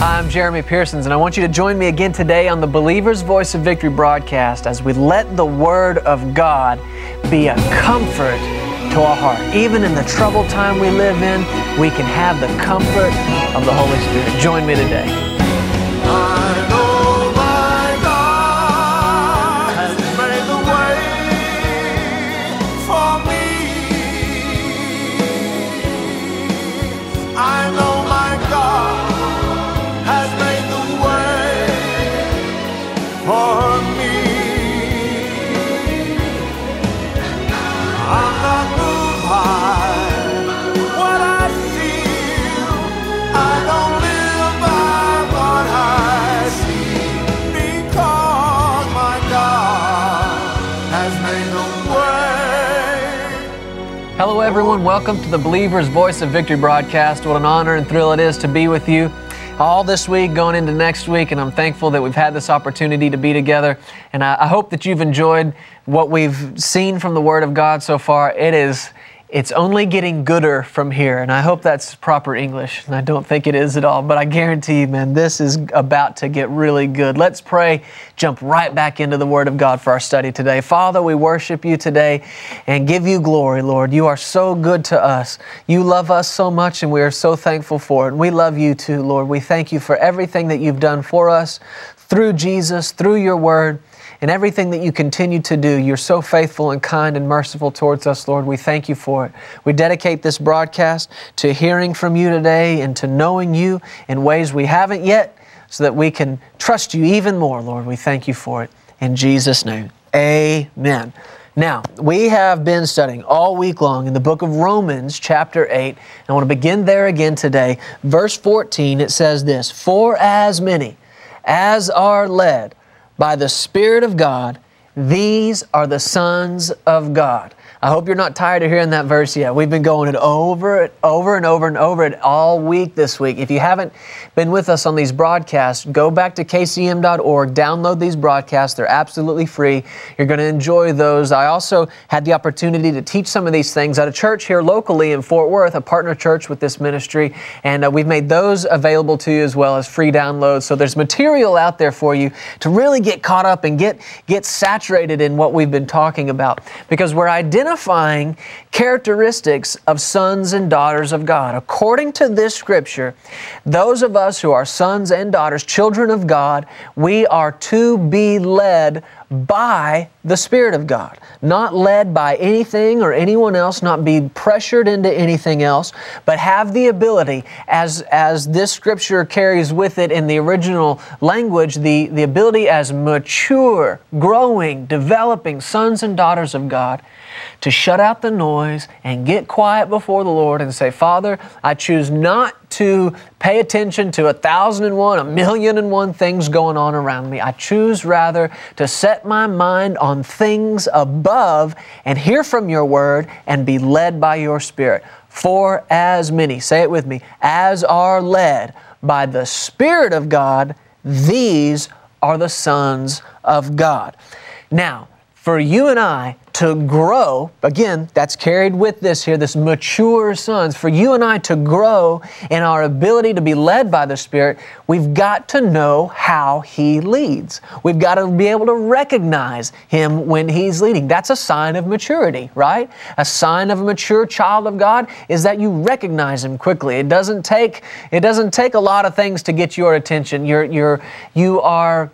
I'm Jeremy Pearsons, and I want you to join me again today on the Believer's Voice of Victory broadcast as we let the Word of God be a comfort to our heart. Even in the troubled time we live in, we can have the comfort of the Holy Spirit. Join me today. Hello everyone, welcome to the Believer's Voice of Victory broadcast. What an honor and thrill it is to be with you all this week, going into next week, and I'm thankful that we've had this opportunity to be together. And I hope that you've enjoyed what we've seen from the Word of God so far. It's only getting gooder from here, and I hope that's proper English, and I don't think it is at all, but I guarantee you, man, this is about to get really good. Let's pray, jump right back into the Word of God for our study today. Father, we worship you today and give you glory, Lord. You are so good to us. You love us so much, and we are so thankful for it, and we love you too, Lord. We thank you for everything that you've done for us through Jesus, through your Word, and everything that you continue to do. You're so faithful and kind and merciful towards us, Lord. We thank you for it. We dedicate this broadcast to hearing from you today and to knowing you in ways we haven't yet so that we can trust you even more, Lord. We thank you for it. In Jesus' name, amen. Now, we have been studying all week long in the book of Romans, chapter 8. I want to begin there again today. Verse 14, it says this, "For as many as are led by the Spirit of God, these are the sons of God." I hope you're not tired of hearing that verse yet. We've been going it over and over it all week this week. If you haven't been with us on these broadcasts, go back to kcm.org, download these broadcasts. They're absolutely free. You're going to enjoy those. I also had the opportunity to teach some of these things at a church here locally in Fort Worth, a partner church with this ministry, and we've made those available to you as well as free downloads. So there's material out there for you to really get caught up and get saturated in what we've been talking about, because we're identifying characteristics of sons and daughters of God. According to this scripture, those of us who are sons and daughters, children of God, we are to be led by the Spirit of God. Not led by anything or anyone else, not be pressured into anything else, but have the ability, as this scripture carries with it in the original language, the ability as mature, growing, developing sons and daughters of God to shut out the noise and get quiet before the Lord and say, "Father, I choose not to pay attention to 1,001, 1,000,001 things going on around me. I choose rather to set my mind on things above and hear from your word and be led by your Spirit. For as many," say it with me, "as are led by the Spirit of God, these are the sons of God." Now, for you and I to grow, again, that's carried with this here, this mature sons. For you and I to grow in our ability to be led by the Spirit, we've got to know how He leads. We've got to be able to recognize Him when He's leading. That's a sign of maturity, right? A sign of a mature child of God is that you recognize Him quickly. It doesn't take a lot of things to get your attention. You are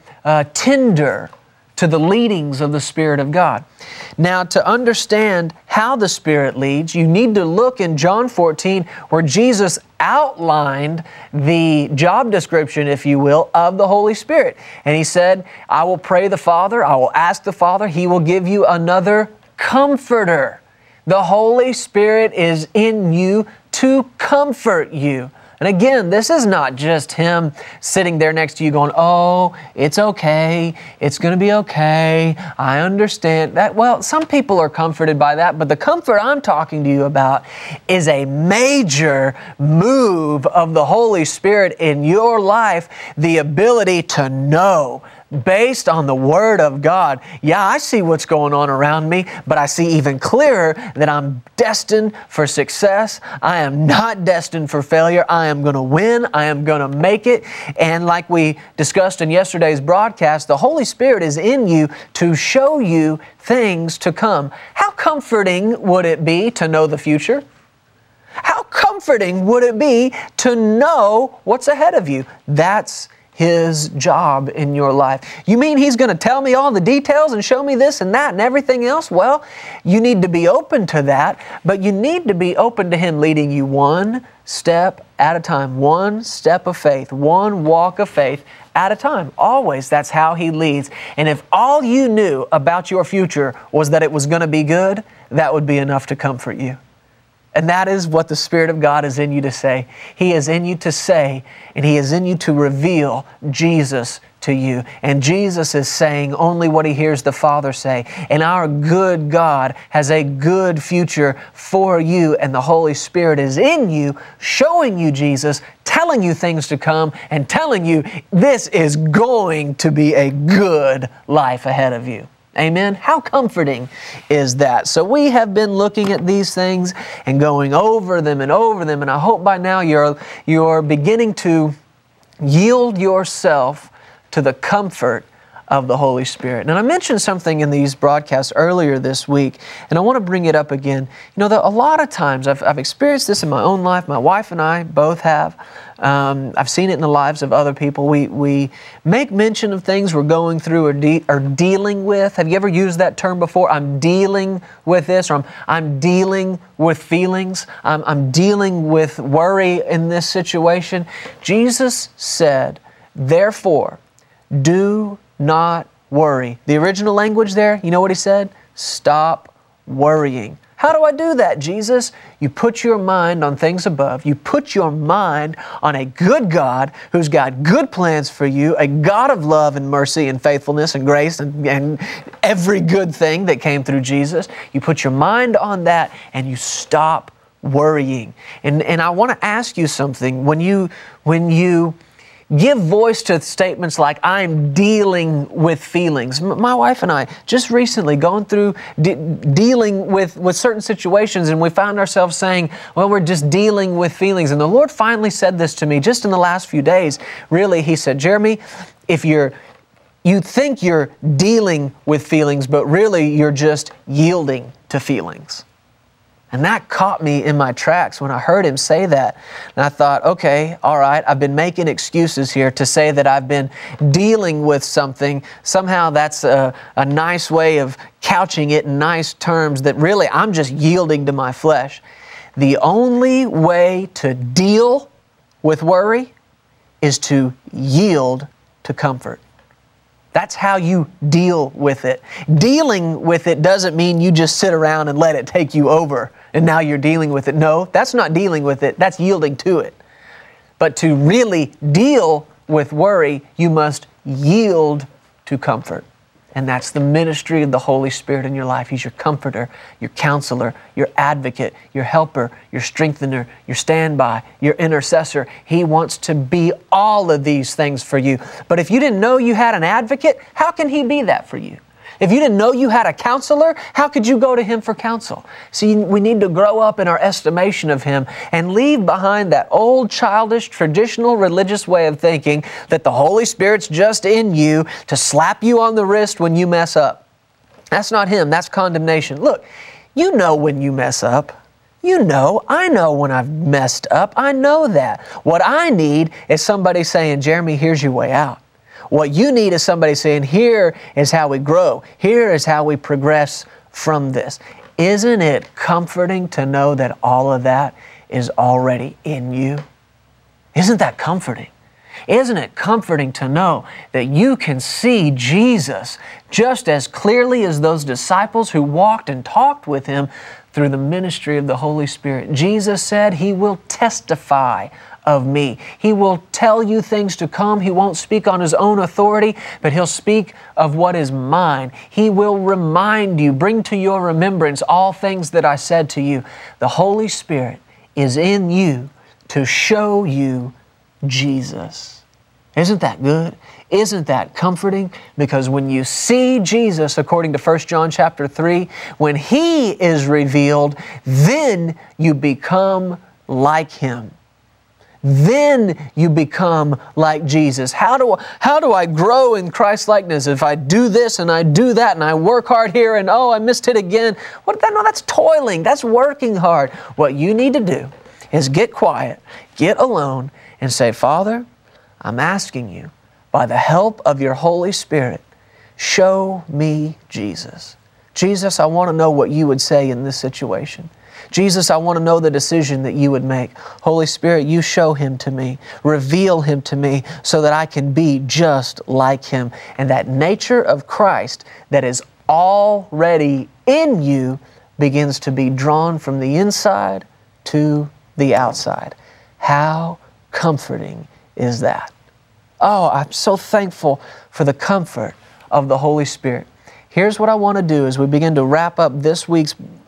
tender to the leadings of the Spirit of God. Now, to understand how the Spirit leads, you need to look in John 14, where Jesus outlined the job description, if you will, of the Holy Spirit. And He said, "I will pray the Father, I will ask the Father, He will give you another Comforter." The Holy Spirit is in you to comfort you. And again, this is not just Him sitting there next to you going, "Oh, it's okay. It's going to be okay. I understand that." Well, some people are comforted by that, but the comfort I'm talking to you about is a major move of the Holy Spirit in your life, the ability to know based on the Word of God. Yeah, I see what's going on around me, but I see even clearer that I'm destined for success. I am not destined for failure. I am going to win. I am going to make it. And like we discussed in yesterday's broadcast, the Holy Spirit is in you to show you things to come. How comforting would it be to know the future? How comforting would it be to know what's ahead of you? That's His job in your life. You mean He's going to tell me all the details and show me this and that and everything else? Well, you need to be open to that, but you need to be open to Him leading you one step at a time, one step of faith, one walk of faith at a time. Always, that's how He leads. And if all you knew about your future was that it was going to be good, that would be enough to comfort you. And that is what the Spirit of God is in you to say. He is in you to say, and He is in you to reveal Jesus to you. And Jesus is saying only what He hears the Father say. And our good God has a good future for you, and the Holy Spirit is in you, showing you Jesus, telling you things to come, and telling you this is going to be a good life ahead of you. Amen? How comforting is that? So we have been looking at these things and going over them, and I hope by now you're beginning to yield yourself to the comfort of the Holy Spirit. And I mentioned something in these broadcasts earlier this week, and I want to bring it up again. You know, a lot of times I've experienced this in my own life. My wife and I both have. I've seen it in the lives of other people. We make mention of things we're going through or dealing with. Have you ever used that term before? I'm dealing with this, or I'm dealing with feelings. I'm dealing with worry in this situation. Jesus said, therefore, do not worry. The original language there, you know what He said? Stop worrying. How do I do that, Jesus? You put your mind on things above. You put your mind on a good God who's got good plans for you, a God of love and mercy and faithfulness and grace and every good thing that came through Jesus. You put your mind on that and you stop worrying. And I want to ask you something. When you give voice to statements like, I'm dealing with feelings. My wife and I just recently gone through dealing with certain situations, and we found ourselves saying, well, we're just dealing with feelings. And the Lord finally said this to me just in the last few days. Really, He said, Jeremy, if you think you're dealing with feelings, but really you're just yielding to feelings. And that caught me in my tracks when I heard Him say that. And I thought, okay, all right, I've been making excuses here to say that I've been dealing with something. Somehow that's a nice way of couching it in nice terms, that really I'm just yielding to my flesh. The only way to deal with worry is to yield to comfort. That's how you deal with it. Dealing with it doesn't mean you just sit around and let it take you over and now you're dealing with it. No, that's not dealing with it. That's yielding to it. But to really deal with worry, you must yield to comfort. And that's the ministry of the Holy Spirit in your life. He's your comforter, your counselor, your advocate, your helper, your strengthener, your standby, your intercessor. He wants to be all of these things for you. But if you didn't know you had an advocate, how can He be that for you? If you didn't know you had a counselor, how could you go to Him for counsel? See, we need to grow up in our estimation of Him and leave behind that old, childish, traditional religious way of thinking that the Holy Spirit's just in you to slap you on the wrist when you mess up. That's not Him. That's condemnation. Look, you know when you mess up. You know, I know when I've messed up. I know that. What I need is somebody saying, Jeremy, here's your way out. What you need is somebody saying, here is how we grow. Here is how we progress from this. Isn't it comforting to know that all of that is already in you? Isn't that comforting? Isn't it comforting to know that you can see Jesus just as clearly as those disciples who walked and talked with Him through the ministry of the Holy Spirit? Jesus said, He will testify of me. He will tell you things to come. He won't speak on His own authority, but He'll speak of what is mine. He will remind you, bring to your remembrance all things that I said to you. The Holy Spirit is in you to show you Jesus. Isn't that good? Isn't that comforting? Because when you see Jesus, according to 1 John chapter 3, when He is revealed, then you become like Him. Then you become like Jesus. How do I grow in Christ-likeness? If I do this and I do that and I work hard here and I missed it again. No, that's toiling. That's working hard. What you need to do is get quiet, get alone, and say, Father, I'm asking You, by the help of Your Holy Spirit, show me Jesus. Jesus, I want to know what You would say in this situation. Jesus, I want to know the decision that You would make. Holy Spirit, You show Him to me. Reveal Him to me so that I can be just like Him. And that nature of Christ that is already in you begins to be drawn from the inside to the outside. How comforting is that? Oh, I'm so thankful for the comfort of the Holy Spirit. Here's what I want to do as we begin to wrap up this week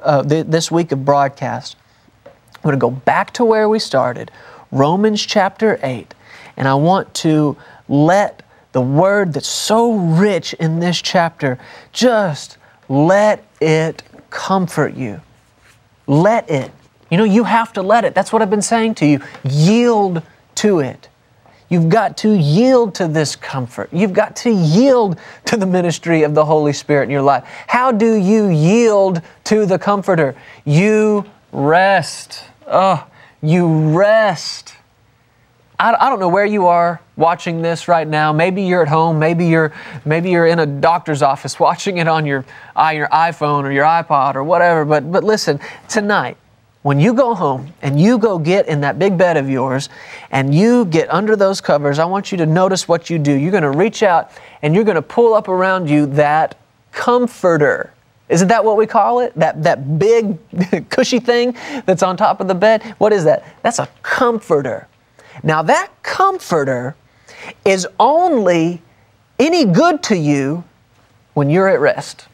of broadcast. I'm going to go back to where we started, Romans chapter 8, and I want to let the Word that's so rich in this chapter, just let it comfort you. Let it. You have to let it. That's what I've been saying to you. Yield to it. You've got to yield to this comfort. You've got to yield to the ministry of the Holy Spirit in your life. How do you yield to the Comforter? You rest. You rest. I don't know where you are watching this right now. Maybe you're at home. Maybe you're in a doctor's office watching it on your iPhone or your iPod or whatever. But listen, tonight, when you go home and you go get in that big bed of yours and you get under those covers, I want you to notice what you do. You're going to reach out and you're going to pull up around you that comforter. Isn't that what we call it? That big cushy thing that's on top of the bed? What is that? That's a comforter. Now that comforter is only any good to you when you're at rest.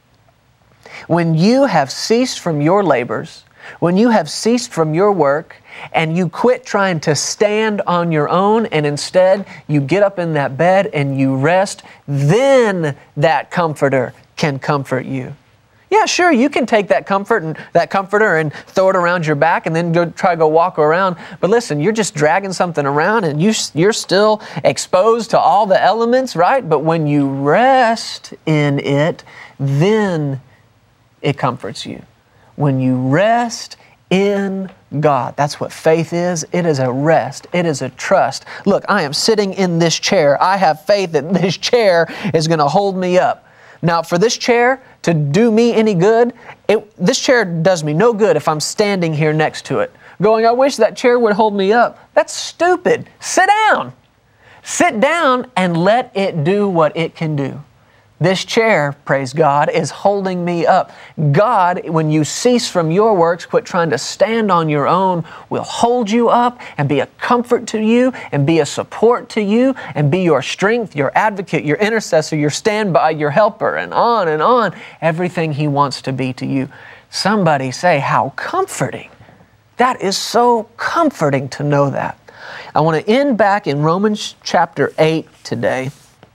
When you have ceased from your labors, when you have ceased from your work and you quit trying to stand on your own and instead you get up in that bed and you rest, then that comforter can comfort you. Yeah, sure, you can take that comforter and throw it around your back and then try to walk around. But listen, you're just dragging something around and you're still exposed to all the elements, right? But when you rest in it, then it comforts you. When you rest in God. That's what faith is. It is a rest. It is a trust. Look, I am sitting in this chair. I have faith that this chair is going to hold me up. Now, for this chair to do me any good, this chair does me no good if I'm standing here next to it, going, I wish that chair would hold me up. That's stupid. Sit down. Sit down and let it do what it can do. This chair, praise God, is holding me up. God, when you cease from your works, quit trying to stand on your own, will hold you up and be a comfort to you and be a support to you and be your strength, your advocate, your intercessor, your standby, your helper, and on and on. Everything He wants to be to you. Somebody say, how comforting. That is so comforting to know that. I want to end back in Romans chapter 8 today.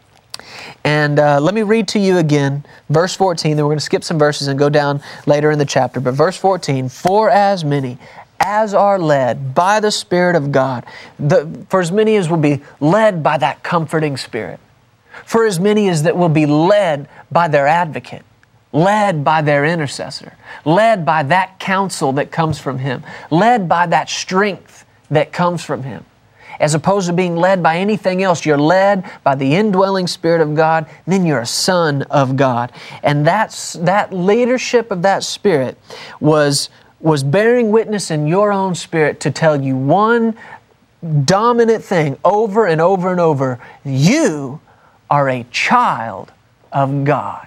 And let me read to you again, verse 14, then we're going to skip some verses and go down later in the chapter. But verse 14, for as many as are led by the Spirit of God, for as many as will be led by that comforting Spirit, for as many as that will be led by their advocate, led by their intercessor, led by that counsel that comes from Him, led by that strength that comes from Him. As opposed to being led by anything else, you're led by the indwelling Spirit of God, then you're a son of God. And that leadership of that Spirit was bearing witness in your own spirit to tell you one dominant thing over and over and over. You are a child of God.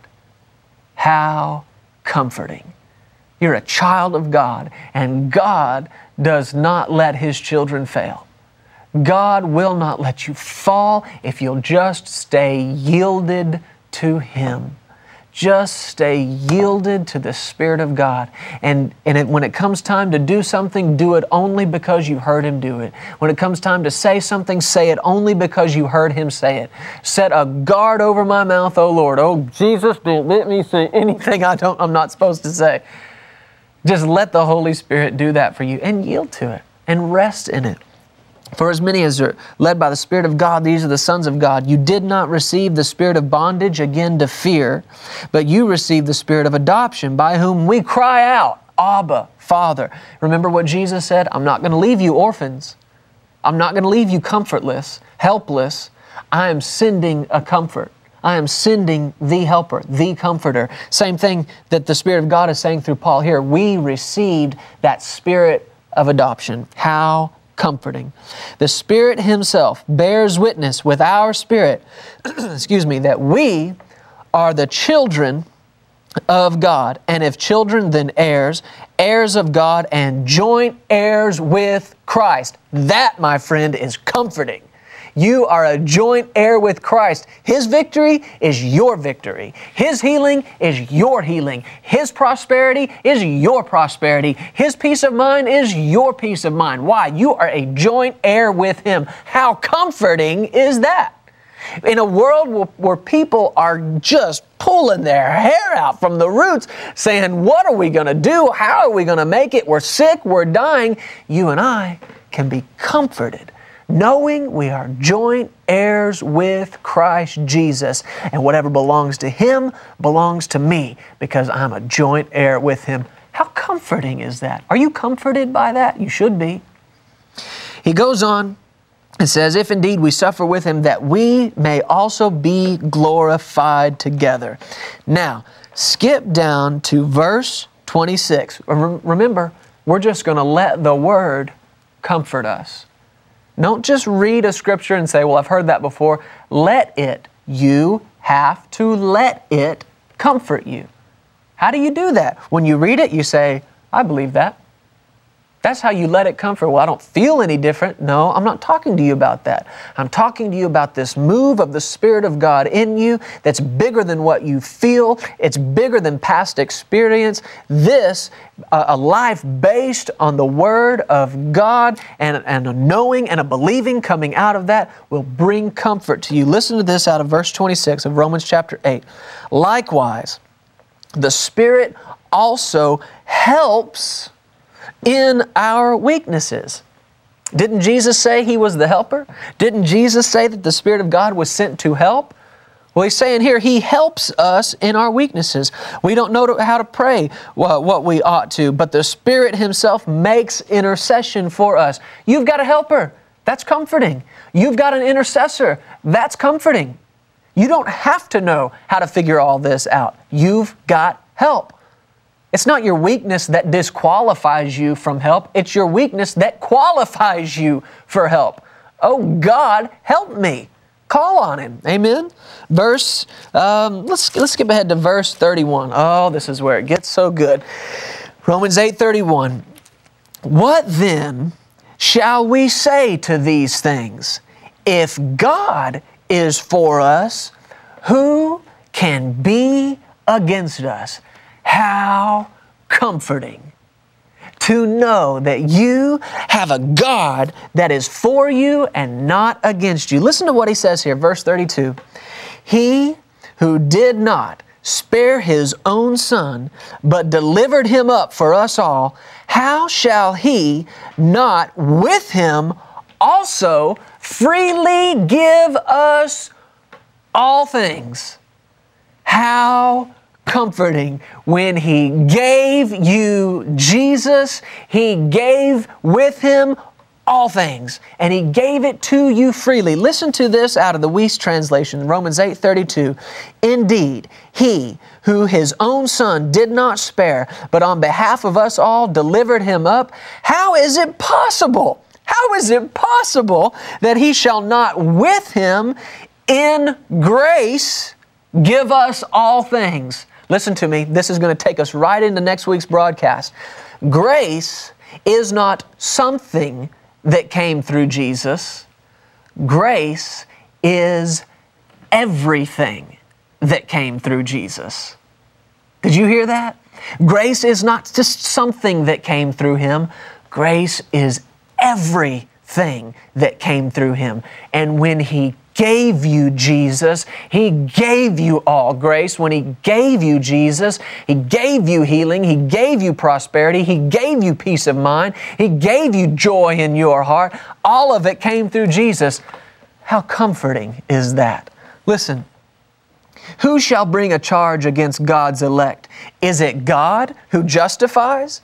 How comforting. You're a child of God, and God does not let His children fail. God will not let you fall if you'll just stay yielded to Him. just stay yielded to the Spirit of God. And when it comes time to do something, do it only because you heard Him do it. When it comes time to say something, say it only because you heard Him say it. Set a guard over my mouth, oh Lord. Oh Jesus, don't let me say anything I'm not supposed to say. Just let the Holy Spirit do that for you and yield to it and rest in it. For as many as are led by the Spirit of God, these are the sons of God. You did not receive the spirit of bondage again to fear, but you received the spirit of adoption, by whom we cry out, Abba, Father. Remember what Jesus said? I'm not going to leave you orphans. I'm not going to leave you comfortless, helpless. I am sending a comfort. I am sending the helper, the comforter. Same thing that the Spirit of God is saying through Paul here. We received that spirit of adoption. How comforting. The Spirit Himself bears witness with our spirit, that we are the children of God. And if children, then heirs, heirs of God, and joint heirs with Christ. That, my friend, is comforting. You are a joint heir with Christ. His victory is your victory. His healing is your healing. His prosperity is your prosperity. His peace of mind is your peace of mind. Why? You are a joint heir with Him. How comforting is that? In a world where people are just pulling their hair out from the roots, saying, what are we going to do? How are we going to make it? We're sick, we're dying. You and I can be comforted, knowing we are joint heirs with Christ Jesus, and whatever belongs to Him belongs to me because I'm a joint heir with Him. How comforting is that? Are you comforted by that? You should be. He goes on and says, if indeed we suffer with Him, that we may also be glorified together. Now, skip down to verse 26. Remember, we're just going to let the Word comfort us. Don't just read a scripture and say, well, I've heard that before. Let it. You have to let it comfort you. How do you do that? When you read it, you say, I believe that. That's how you let it comfort. Well, I don't feel any different. No, I'm not talking to you about that. I'm talking to you about this move of the Spirit of God in you that's bigger than what you feel. It's bigger than past experience. This, a life based on the Word of God and a knowing and a believing coming out of that will bring comfort to you. Listen to this out of verse 26 of Romans chapter 8. Likewise, the Spirit also helps in our weaknesses. Didn't Jesus say He was the helper? Didn't Jesus say that the Spirit of God was sent to help? Well, He's saying here, He helps us in our weaknesses. We don't know how to pray what we ought to, but the Spirit Himself makes intercession for us. You've got a helper. That's comforting. You've got an intercessor. That's comforting. You don't have to know how to figure all this out. You've got help. It's not your weakness that disqualifies you from help. It's your weakness that qualifies you for help. Oh God, help me. Call on Him. Amen? Let's skip ahead to verse 31. Oh, this is where it gets so good. Romans 8:31. What then shall we say to these things? If God is for us, who can be against us? How comforting to know that you have a God that is for you and not against you. Listen to what he says here, verse 32. He who did not spare His own Son, but delivered Him up for us all, how shall He not with Him also freely give us all things? How comforting. When He gave you Jesus, He gave with Him all things, and He gave it to you freely. Listen to this out of the Weiss translation, Romans 8:32. Indeed, He who His own Son did not spare, but on behalf of us all delivered Him up, how is it possible? How is it possible that He shall not with Him in grace give us all things? Listen to me. This is going to take us right into next week's broadcast. Grace is not something that came through Jesus. Grace is everything that came through Jesus. Did you hear that? Grace is not just something that came through Him. Grace is everything that came through Him. And when He gave you Jesus, He gave you all grace. When He gave you Jesus, He gave you healing, He gave you prosperity, He gave you peace of mind, He gave you joy in your heart. All of it came through Jesus. How comforting is that? Listen, who shall bring a charge against God's elect? Is it God who justifies?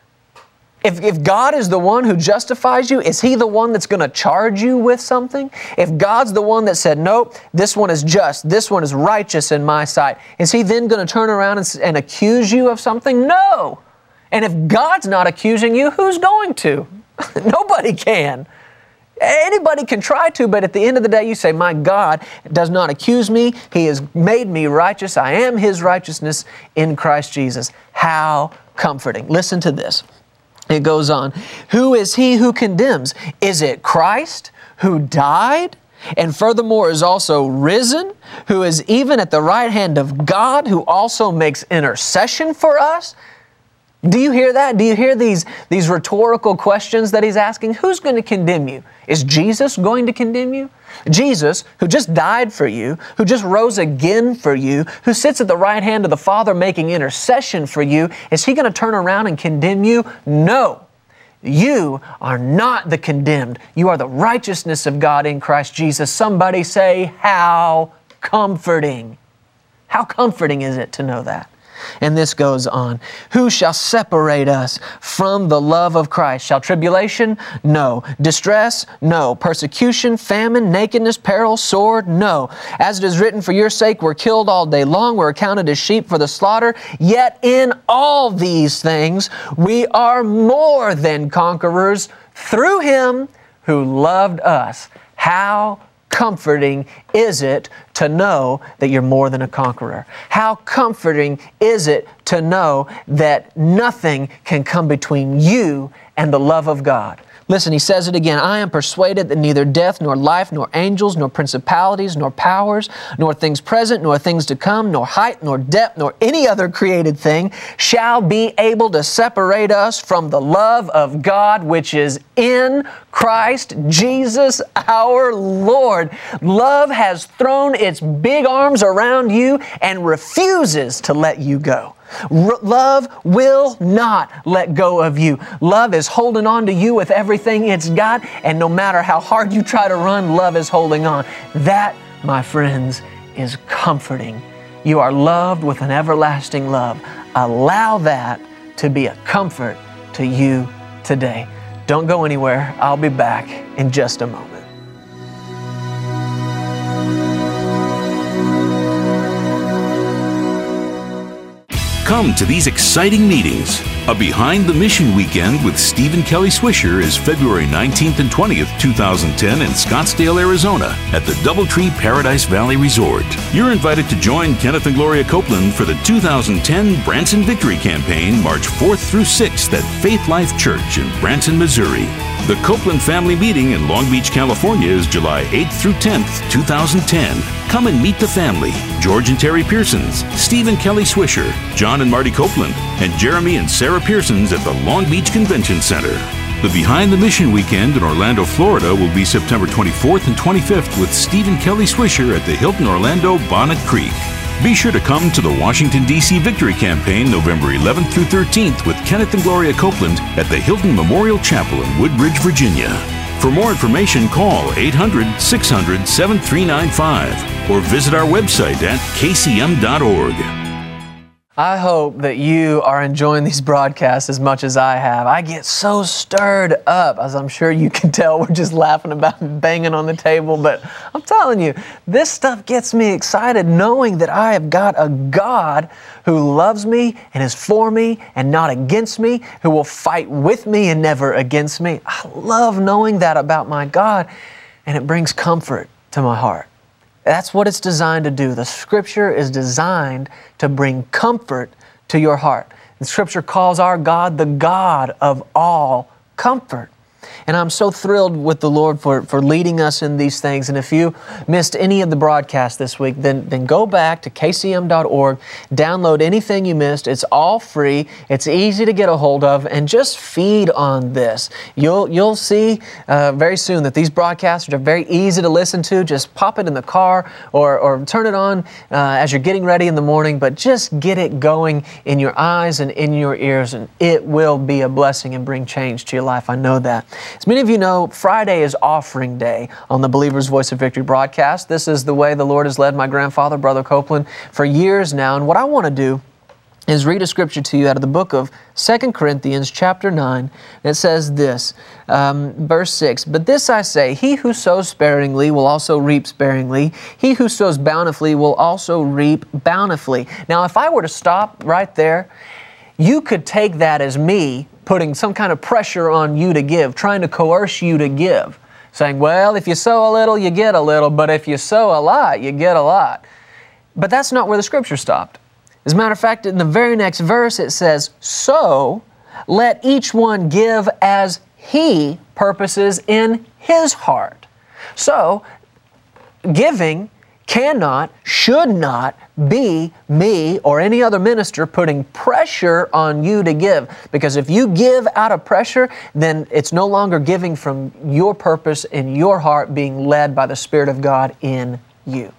If God is the one who justifies you, is He the one that's going to charge you with something? If God's the one that said, nope, this one is just, this one is righteous in my sight, is He then going to turn around and accuse you of something? No! And if God's not accusing you, who's going to? Nobody can. Anybody can try to, but at the end of the day, you say, my God does not accuse me. He has made me righteous. I am His righteousness in Christ Jesus. How comforting. Listen to this. It goes on. Who is He who condemns? Is it Christ who died and furthermore is also risen, who is even at the right hand of God, who also makes intercession for us? Do you hear that? Do you hear these rhetorical questions that He's asking? Who's going to condemn you? Is Jesus going to condemn you? Jesus, who just died for you, who just rose again for you, who sits at the right hand of the Father making intercession for you, is He going to turn around and condemn you? No. You are not the condemned. You are the righteousness of God in Christ Jesus. Somebody say, how comforting. How comforting is it to know that? And this goes on. Who shall separate us from the love of Christ? Shall tribulation? No. Distress? No. Persecution, famine, nakedness, peril, sword? No. As it is written, for your sake we're killed all day long, we're accounted as sheep for the slaughter. Yet in all these things we are more than conquerors through Him who loved us. How comforting is it to know that you're more than a conqueror? How comforting is it to know that nothing can come between you and the love of God? Listen, He says it again. I am persuaded that neither death, nor life, nor angels, nor principalities, nor powers, nor things present, nor things to come, nor height, nor depth, nor any other created thing shall be able to separate us from the love of God which is in Christ Jesus our Lord. Love has thrown its big arms around you and refuses to let you go. Love will not let go of you. Love is holding on to you with everything it's got, and no matter how hard you try to run, love is holding on. That, my friends, is comforting. You are loved with an everlasting love. Allow that to be a comfort to you today. Don't go anywhere. I'll be back in just a moment. Come to these exciting meetings. A Behind the Mission weekend with Stephen Kelly Swisher is February 19th and 20th, 2010 in Scottsdale, Arizona at the Doubletree Paradise Valley Resort. You're invited to join Kenneth and Gloria Copeland for the 2010 Branson Victory Campaign, March 4th through 6th at Faith Life Church in Branson, Missouri. The Copeland Family Meeting in Long Beach, California is July 8th through 10th, 2010. Come and meet the family, George and Terry Pearsons, Stephen Kelly Swisher, John and Marty Copeland, and Jeremy and Sarah Pearsons at the Long Beach Convention Center. The Behind the Mission weekend in Orlando, Florida will be September 24th and 25th with Stephen Kelly Swisher at the Hilton Orlando Bonnet Creek. Be sure to come to the Washington, D.C. Victory Campaign November 11th through 13th with Kenneth and Gloria Copeland at the Hilton Memorial Chapel in Woodbridge, Virginia. For more information, call 800-600-7395 or visit our website at kcm.org. I hope that you are enjoying these broadcasts as much as I have. I get so stirred up, as I'm sure you can tell. We're just laughing about and banging on the table, but I'm telling you, this stuff gets me excited knowing that I have got a God who loves me and is for me and not against me, who will fight with me and never against me. I love knowing that about my God, and it brings comfort to my heart. That's what it's designed to do. The Scripture is designed to bring comfort to your heart. The Scripture calls our God the God of all comfort. And I'm so thrilled with the Lord for leading us in these things. And if you missed any of the broadcast this week, then go back to kcm.org, download anything you missed. It's all free. It's easy to get a hold of, and just feed on this. You'll see very soon that these broadcasts are very easy to listen to. Just pop it in the car or turn it on as you're getting ready in the morning, but just get it going in your eyes and in your ears, and it will be a blessing and bring change to your life. I know that. As many of you know, Friday is offering day on the Believer's Voice of Victory broadcast. This is the way the Lord has led my grandfather, Brother Copeland, for years now. And what I want to do is read a scripture to you out of the book of 2 Corinthians chapter 9. And it says this, verse 6, "But this I say, he who sows sparingly will also reap sparingly. He who sows bountifully will also reap bountifully." Now, if I were to stop right there, you could take that as me putting some kind of pressure on you to give, trying to coerce you to give, saying, well, if you sow a little, you get a little, but if you sow a lot, you get a lot. But that's not where the scripture stopped. As a matter of fact, in the very next verse, it says, "So let each one give as he purposes in his heart." So, giving cannot, should not be me or any other minister putting pressure on you to give. Because if you give out of pressure, then it's no longer giving from your purpose in your heart, being led by the Spirit of God in you.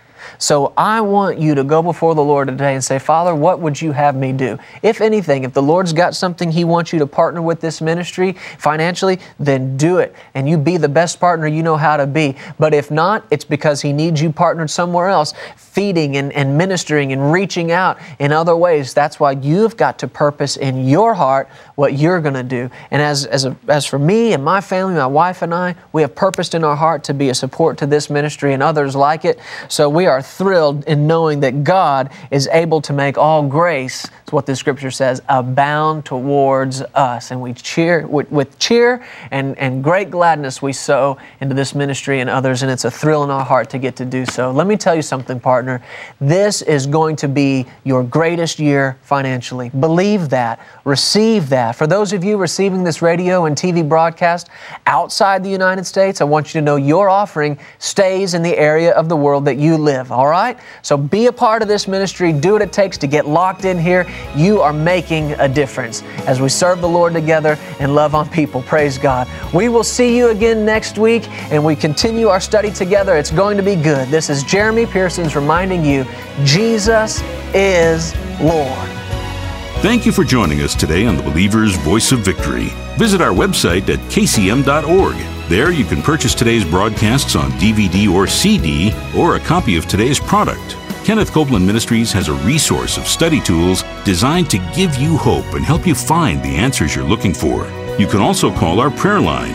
So I want you to go before the Lord today and say, Father, what would you have me do? If anything, if the Lord's got something He wants you to partner with this ministry financially, then do it. And you be the best partner you know how to be. But if not, it's because He needs you partnered somewhere else, feeding and ministering and reaching out in other ways. That's why you've got to purpose in your heart what you're going to do. And as for me and my family, my wife and I, we have purposed in our heart to be a support to this ministry and others like it. So we are thrilled in knowing that God is able to make all grace, that's what the scripture says, abound towards us. And we cheer, with cheer and great gladness we sow into this ministry and others, and it's a thrill in our heart to get to do so. Let me tell you something, partner. This is going to be your greatest year financially. Believe that. Receive that. For those of you receiving this radio and TV broadcast outside the United States, I want you to know your offering stays in the area of the world that you live. All right? So be a part of this ministry. Do what it takes to get locked in here. You are making a difference as we serve the Lord together and love on people. Praise God. We will see you again next week, and we continue our study together. It's going to be good. This is Jeremy Pearsons reminding you, Jesus is Lord. Thank you for joining us today on the Believer's Voice of Victory. Visit our website at kcm.org. There you can purchase today's broadcasts on DVD or CD, or a copy of today's product. Kenneth Copeland Ministries has a resource of study tools designed to give you hope and help you find the answers you're looking for. You can also call our prayer line,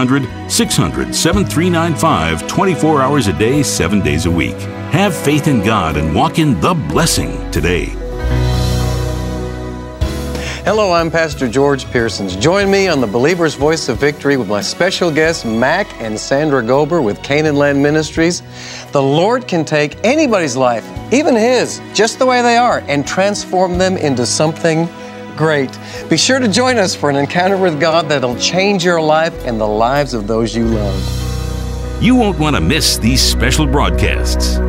800-600-7395, 24 hours a day, 7 days a week. Have faith in God and walk in the blessing today. Hello, I'm Pastor George Pearsons. Join me on the Believer's Voice of Victory with my special guests, Mac and Sandra Gober with Canaan Land Ministries. The Lord can take anybody's life, even His, just the way they are, and transform them into something great. Be sure to join us for an encounter with God that'll change your life and the lives of those you love. You won't want to miss these special broadcasts.